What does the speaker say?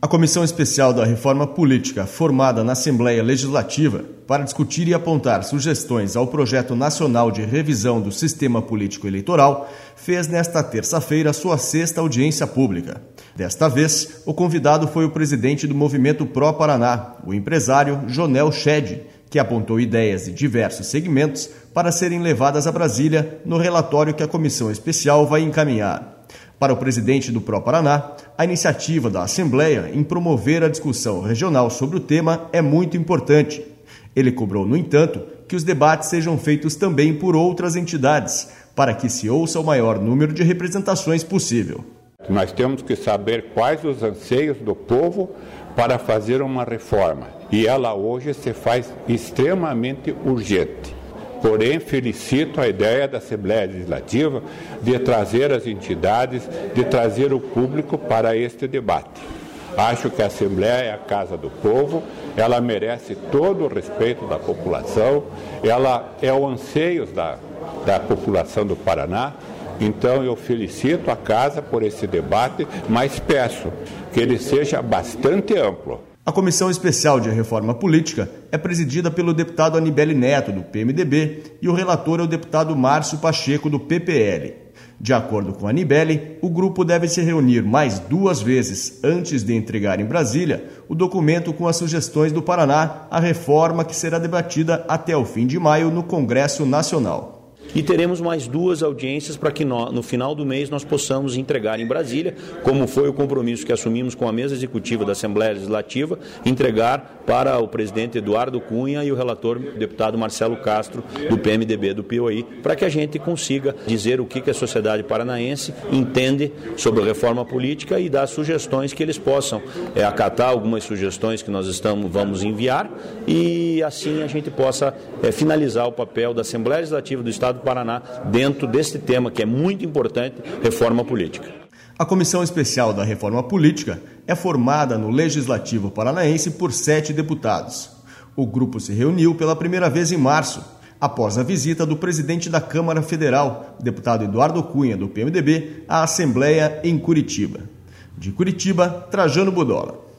A Comissão Especial da Reforma Política, formada na Assembleia Legislativa para discutir e apontar sugestões ao Projeto Nacional de Revisão do Sistema Político Eleitoral, fez nesta terça-feira sua 6ª audiência pública. Desta vez, o convidado foi o presidente do Movimento Pró Paraná, o empresário Jonel Cheddi, que apontou ideias de diversos segmentos para serem levadas a Brasília no relatório que a Comissão Especial vai encaminhar. Para o presidente do Pró Paraná, a iniciativa da Assembleia em promover a discussão regional sobre o tema é muito importante. Ele cobrou, no entanto, que os debates sejam feitos também por outras entidades, para que se ouça o maior número de representações possível. Nós temos que saber quais os anseios do povo para fazer uma reforma, e ela hoje se faz extremamente urgente. Porém, felicito a ideia da Assembleia Legislativa de trazer as entidades, de trazer o público para este debate. Acho que a Assembleia é a casa do povo, ela merece todo o respeito da população, ela é o anseio da população do Paraná. Então eu felicito a casa por esse debate, mas peço que ele seja bastante amplo. A Comissão Especial de Reforma Política é presidida pelo deputado Anibele Neto, do PMDB, e o relator é o deputado Márcio Pacheco, do PPL. De acordo com Anibele, o grupo deve se reunir mais 2 vezes antes de entregar em Brasília o documento com as sugestões do Paraná, a reforma que será debatida até o fim de maio no Congresso Nacional. E teremos mais 2 audiências para que no final do mês nós possamos entregar em Brasília, como foi o compromisso que assumimos com a mesa executiva da Assembleia Legislativa, entregar para o presidente Eduardo Cunha e o relator deputado Marcelo Castro, do PMDB do Piauí, para que a gente consiga dizer o que a sociedade paranaense entende sobre a reforma política e dar sugestões que eles possam acatar algumas sugestões que nós vamos enviar e assim a gente possa finalizar o papel da Assembleia Legislativa do Estado do Paraná dentro deste tema que é muito importante, reforma política. A Comissão Especial da Reforma Política é formada no Legislativo Paranaense por 7 deputados. O grupo se reuniu pela primeira vez em março, após a visita do presidente da Câmara Federal, deputado Eduardo Cunha, do PMDB, à Assembleia em Curitiba. De Curitiba, Trajano Budola.